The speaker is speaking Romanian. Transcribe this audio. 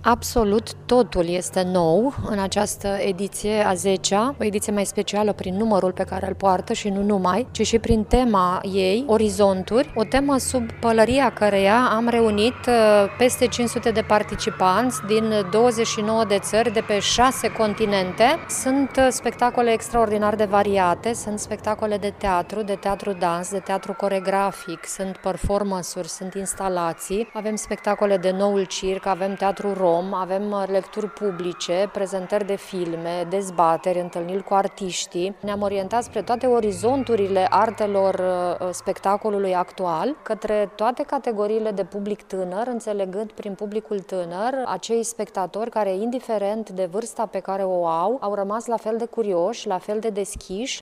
Absolut totul este nou în această ediție a 10-a, o ediție mai specială prin numărul pe care îl poartă și nu numai, ci și prin tema ei, Orizonturi, o temă sub pălăria căreia am reunit peste 500 de participanți din 29 de țări de pe 6 continente. Sunt spectacole extraordinar de variate, sunt spectacole de teatru dans, de teatru coregrafic, sunt performance-uri, sunt instalații, avem spectacole de noul circ, avem teatru rom, avem lecturi publice, prezentări de filme, dezbateri, întâlniri cu artiștii. Ne-am orientat spre toate orizonturile artelor spectacolului actual, către toate categoriile de public tânăr, înțelegând prin publicul tânăr acei spectatori care, indiferent de vârsta pe care o au rămas la fel de curioși, la fel de deschiși